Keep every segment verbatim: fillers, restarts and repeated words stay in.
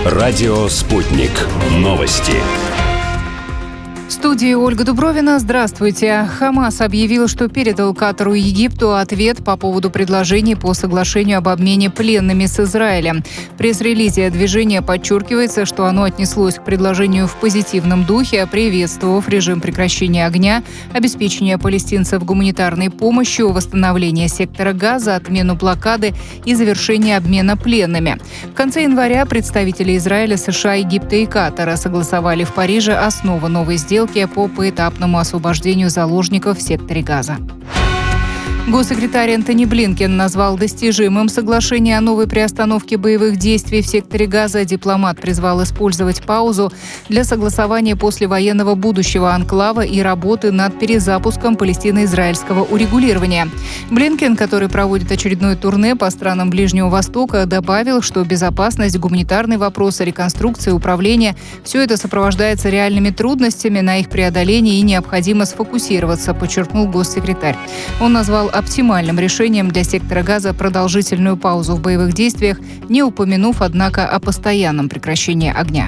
Радио «Спутник». Новости. В студии Ольга Дубровина. Здравствуйте. Хамас объявил, что передал Катару и Египту ответ по поводу предложений по соглашению об обмене пленными с Израилем. В пресс-релизе движения подчеркивается, что оно отнеслось к предложению в позитивном духе, приветствовав режим прекращения огня, обеспечения палестинцев гуманитарной помощью, восстановление сектора Газа, отмену блокады и завершение обмена пленными. В конце января представители Израиля, США, Египта и Катара согласовали в Париже основу новой сделки по поэтапному освобождению заложников в секторе Газа. Госсекретарь Энтони Блинкен назвал достижимым соглашение о новой приостановке боевых действий в секторе Газа. Дипломат призвал использовать паузу для согласования послевоенного будущего анклава и работы над перезапуском палестино-израильского урегулирования. Блинкен, который проводит очередное турне по странам Ближнего Востока, добавил, что безопасность, гуманитарный вопрос, реконструкция, управление – все это сопровождается реальными трудностями, на их преодоление и необходимо сфокусироваться, подчеркнул госсекретарь. Он назвал оптимальным решением для сектора Газа продолжительную паузу в боевых действиях, не упомянув, однако, о постоянном прекращении огня.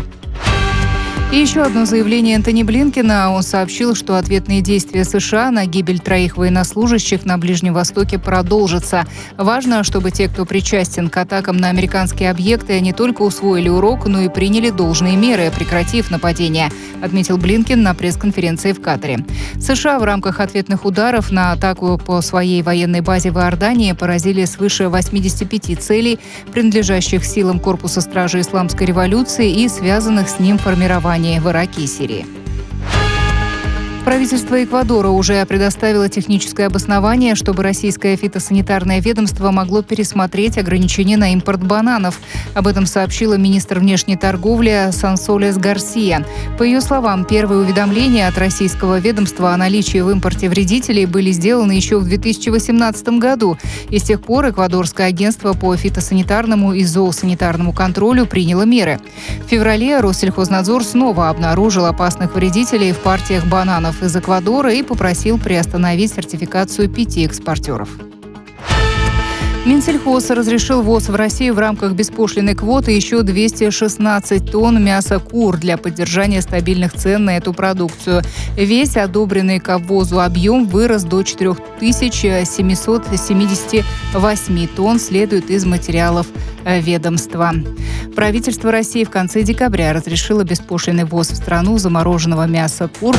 И еще одно заявление Энтони Блинкена. Он сообщил, что ответные действия США на гибель троих военнослужащих на Ближнем Востоке продолжатся. Важно, чтобы те, кто причастен к атакам на американские объекты, не только усвоили урок, но и приняли должные меры, прекратив нападение, отметил Блинкен на пресс-конференции в Катаре. США в рамках ответных ударов на атаку по своей военной базе в Иордании поразили свыше восьмидесяти пяти целей, принадлежащих силам Корпуса стражи Исламской революции и связанных с ним формирований в Ираке и Сирии. Правительство Эквадора уже предоставило техническое обоснование, чтобы российское фитосанитарное ведомство могло пересмотреть ограничения на импорт бананов. Об этом сообщила министр внешней торговли Сансолес Гарсия. По ее словам, первые уведомления от российского ведомства о наличии в импорте вредителей были сделаны еще в две тысячи восемнадцатом году. И с тех пор Эквадорское агентство по фитосанитарному и зоосанитарному контролю приняло меры. В феврале Россельхознадзор снова обнаружил опасных вредителей в партиях бананов из Эквадора и попросил приостановить сертификацию пяти экспортеров. Минсельхоз разрешил ввоз в Россию в рамках беспошлинной квоты еще двести шестнадцать тонн мяса кур для поддержания стабильных цен на эту продукцию. Весь одобренный к ввозу объем вырос до четырех тысяч семисот семидесяти восьми тонн, следует из материалов ведомства. Правительство России в конце декабря разрешило беспошлинный ввоз в страну замороженного мяса кур